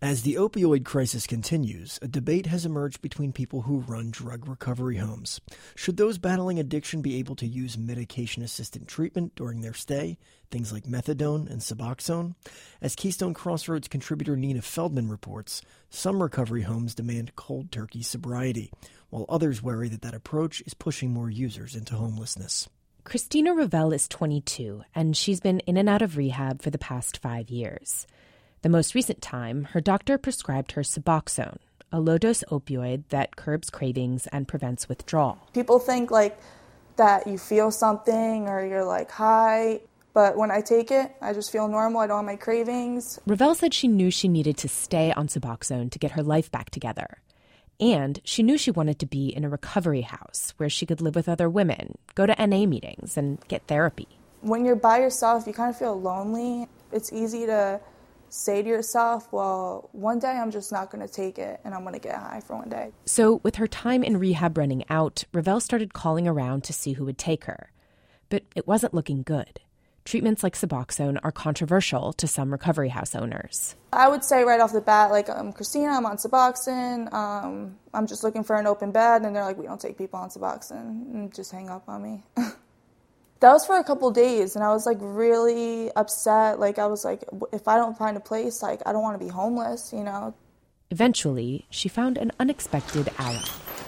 As the opioid crisis continues, a debate has emerged between people who run drug recovery homes. Should those battling addiction be able to use medication-assisted treatment during their stay, things like methadone and Suboxone? As Keystone Crossroads contributor Nina Feldman reports, some recovery homes demand cold turkey sobriety, while others worry that approach is pushing more users into homelessness. Christina Ravel is 22, and she's been in and out of rehab for the past 5 years. The most recent time, her doctor prescribed her Suboxone, a low-dose opioid that curbs cravings and prevents withdrawal. People think that you feel something or you're high, but when I take it, I just feel normal. I don't have my cravings. Ravel said she knew she needed to stay on Suboxone to get her life back together. And she knew she wanted to be in a recovery house where she could live with other women, go to NA meetings, and get therapy. When you're by yourself, you kind of feel lonely. It's easy to say to yourself, well, one day I'm just not going to take it and I'm going to get high for one day. So with her time in rehab running out, Ravel started calling around to see who would take her. But it wasn't looking good. Treatments like Suboxone are controversial to some recovery house owners. I would say right off the bat, Christina, I'm on Suboxone. I'm just looking for an open bed. And they're like, we don't take people on Suboxone. And just hang up on me. That was for a couple days, and I was really upset. I was if I don't find a place, I don't want to be homeless, Eventually, she found an unexpected ally.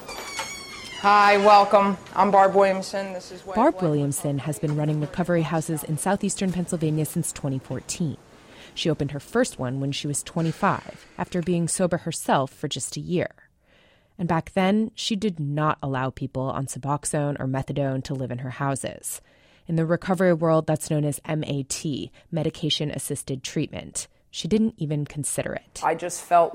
Hi, welcome. I'm Barb Williamson. This is Barb Williamson has been running recovery houses in southeastern Pennsylvania since 2014. She opened her first one when she was 25, after being sober herself for just a year. And back then, she did not allow people on Suboxone or methadone to live in her houses. In the recovery world, that's known as MAT, medication-assisted treatment. She didn't even consider it. I just felt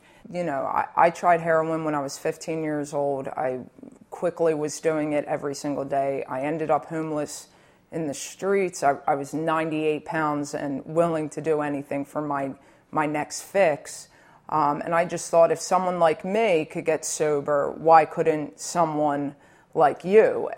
I tried heroin when I was 15 years old. I quickly was doing it every single day. I ended up homeless in the streets. I was 98 pounds and willing to do anything for my next fix. And I just thought if someone like me could get sober, why couldn't someone like you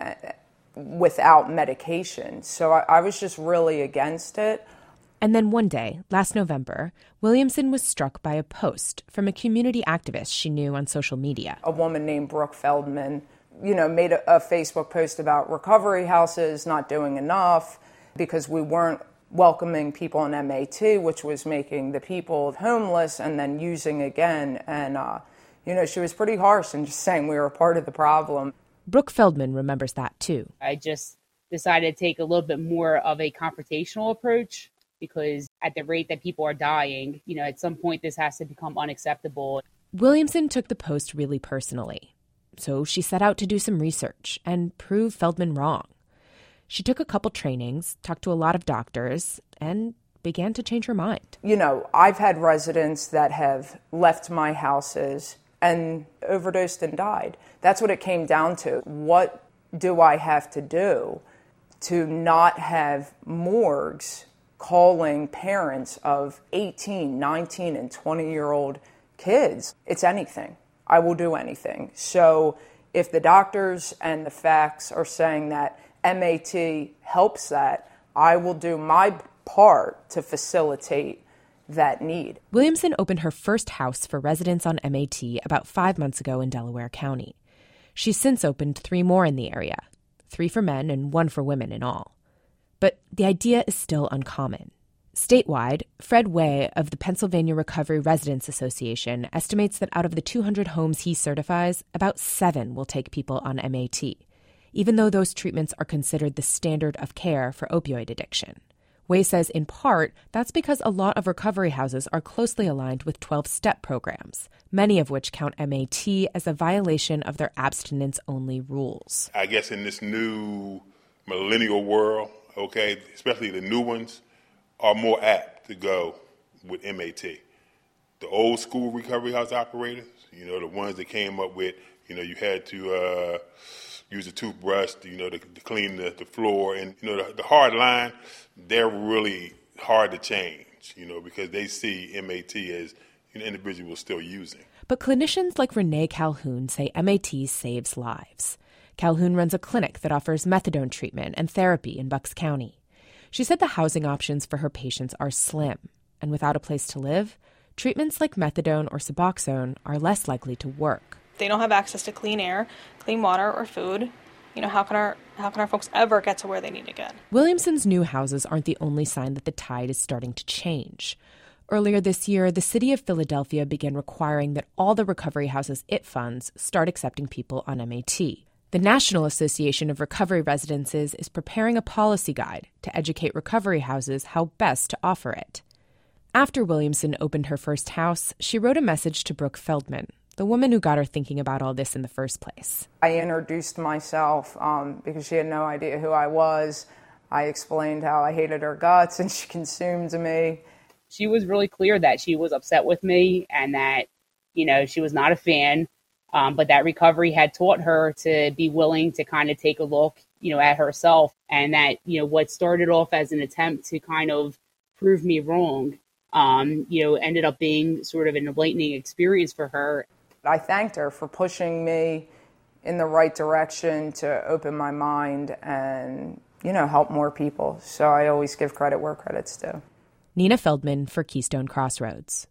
without medication? So I was just really against it. And then one day, last November, Williamson was struck by a post from a community activist she knew on social media. A woman named Brooke Feldman, made a Facebook post about recovery houses not doing enough because we weren't welcoming people in MAT, which was making the people homeless and then using again. And, she was pretty harsh and just saying we were a part of the problem. Brooke Feldman remembers that, too. I just decided to take a little bit more of a confrontational approach because at the rate that people are dying, at some point this has to become unacceptable. Williamson took the post really personally. So she set out to do some research and prove Feldman wrong. She took a couple trainings, talked to a lot of doctors, and began to change her mind. I've had residents that have left my houses and overdosed and died. That's what it came down to. What do I have to do to not have morgues calling parents of 18, 19, and 20-year-old kids? It's anything. I will do anything. So if the doctors and the facts are saying that MAT helps that, I will do my part to facilitate that need. Williamson opened her first house for residents on MAT about 5 months ago in Delaware County. She's since opened 3 more in the area, 3 for men and 1 for women in all. But the idea is still uncommon. Statewide, Fred Way of the Pennsylvania Recovery Residents Association estimates that out of the 200 homes he certifies, about 7 will take people on MAT, even though those treatments are considered the standard of care for opioid addiction. Way says in part that's because a lot of recovery houses are closely aligned with 12-step programs, many of which count MAT as a violation of their abstinence-only rules. I guess in this new millennial world, especially the new ones, are more apt to go with MAT. The old school recovery house operators, the ones that came up with, you had to use a toothbrush, to clean the floor. And, the hard line, they're really hard to change, because they see MAT as an individual still using. But clinicians like Renee Calhoun say MAT saves lives. Calhoun runs a clinic that offers methadone treatment and therapy in Bucks County. She said the housing options for her patients are slim, and without a place to live, treatments like methadone or Suboxone are less likely to work. They don't have access to clean air, clean water, or food. How can our folks ever get to where they need to get? Williamson's new houses aren't the only sign that the tide is starting to change. Earlier this year, the city of Philadelphia began requiring that all the recovery houses it funds start accepting people on MAT. The National Association of Recovery Residences is preparing a policy guide to educate recovery houses how best to offer it. After Williamson opened her first house, she wrote a message to Brooke Feldman, the woman who got her thinking about all this in the first place. I introduced myself because she had no idea who I was. I explained how I hated her guts and she consumed me. She was really clear that she was upset with me and that, she was not a fan, but that recovery had taught her to be willing to kind of take a look, at herself, and that, what started off as an attempt to kind of prove me wrong, ended up being sort of an enlightening experience for her. I thanked her for pushing me in the right direction to open my mind and, help more people. So I always give credit where credit's due. Nina Feldman for Keystone Crossroads.